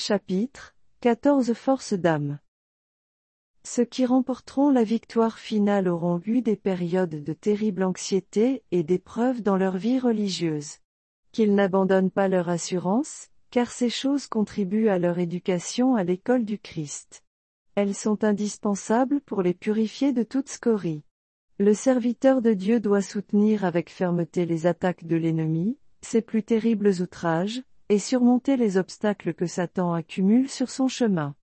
Chapitre 14 Force d'âme. Ceux qui remporteront la victoire finale auront eu des périodes de terrible anxiété et d'épreuves dans leur vie religieuse. Qu'ils n'abandonnent pas leur assurance, car ces choses contribuent à leur éducation à l'école du Christ. Elles sont indispensables pour les purifier de toute scorie. Le serviteur de Dieu doit soutenir avec fermeté les attaques de l'ennemi, ses plus terribles outrages, et surmonter les obstacles que Satan accumule sur son chemin.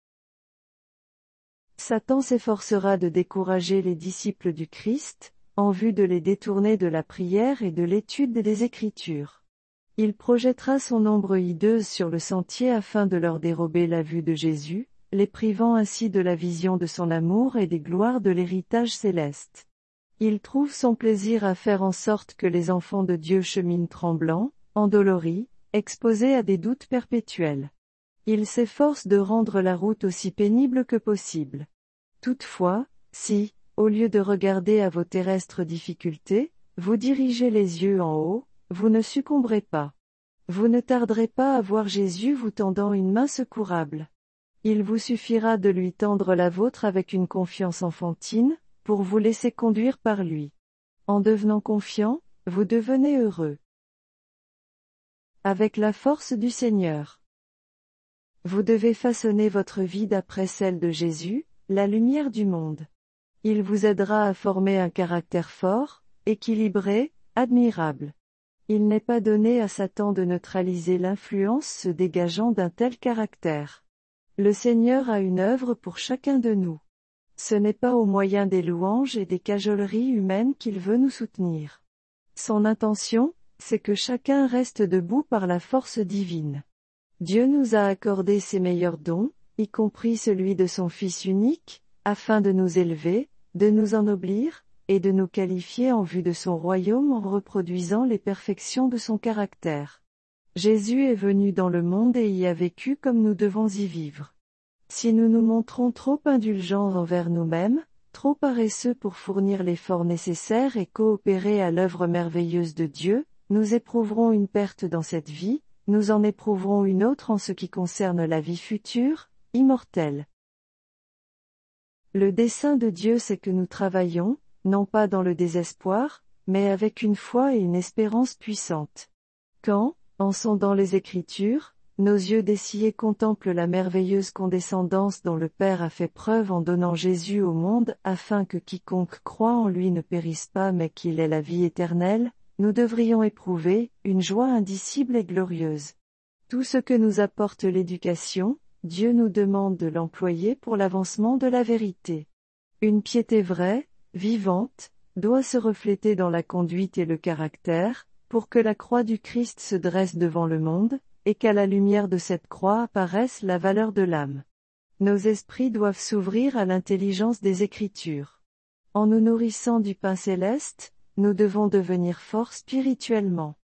Satan s'efforcera de décourager les disciples du Christ, en vue de les détourner de la prière et de l'étude des Écritures. Il projettera son ombre hideuse sur le sentier afin de leur dérober la vue de Jésus, les privant ainsi de la vision de son amour et des gloires de l'héritage céleste. Il trouve son plaisir à faire en sorte que les enfants de Dieu cheminent tremblants, endoloris, exposés à des doutes perpétuels. Il s'efforce de rendre la route aussi pénible que possible. Toutefois, si, au lieu de regarder à vos terrestres difficultés, vous dirigez les yeux en haut, vous ne succomberez pas. Vous ne tarderez pas à voir Jésus vous tendant une main secourable. Il vous suffira de lui tendre la vôtre avec une confiance enfantine, pour vous laisser conduire par lui. En devenant confiant, vous devenez heureux. Avec la force du Seigneur. Vous devez façonner votre vie d'après celle de Jésus, la lumière du monde. Il vous aidera à former un caractère fort, équilibré, admirable. Il n'est pas donné à Satan de neutraliser l'influence se dégageant d'un tel caractère. Le Seigneur a une œuvre pour chacun de nous. Ce n'est pas au moyen des louanges et des cajoleries humaines qu'il veut nous soutenir. Son intention, c'est que chacun reste debout par la force divine. Dieu nous a accordé ses meilleurs dons, y compris celui de son Fils unique, afin de nous élever, de nous ennoblir, et de nous qualifier en vue de son royaume en reproduisant les perfections de son caractère. Jésus est venu dans le monde et y a vécu comme nous devons y vivre. Si nous nous montrons trop indulgents envers nous-mêmes, trop paresseux pour fournir l'effort nécessaire et coopérer à l'œuvre merveilleuse de Dieu, nous éprouverons une perte dans cette vie, nous en éprouverons une autre en ce qui concerne la vie future, immortelle. Le dessein de Dieu c'est que nous travaillions, non pas dans le désespoir, mais avec une foi et une espérance puissantes. Quand, en sondant les Écritures, nos yeux dessillés contemplent la merveilleuse condescendance dont le Père a fait preuve en donnant Jésus au monde afin que quiconque croit en lui ne périsse pas mais qu'il ait la vie éternelle, nous devrions éprouver une joie indicible et glorieuse. Tout ce que nous apporte l'éducation, Dieu nous demande de l'employer pour l'avancement de la vérité. Une piété vraie, vivante, doit se refléter dans la conduite et le caractère, pour que la croix du Christ se dresse devant le monde, et qu'à la lumière de cette croix apparaisse la valeur de l'âme. Nos esprits doivent s'ouvrir à l'intelligence des Écritures. En nous nourrissant du pain céleste, nous devons devenir forts spirituellement.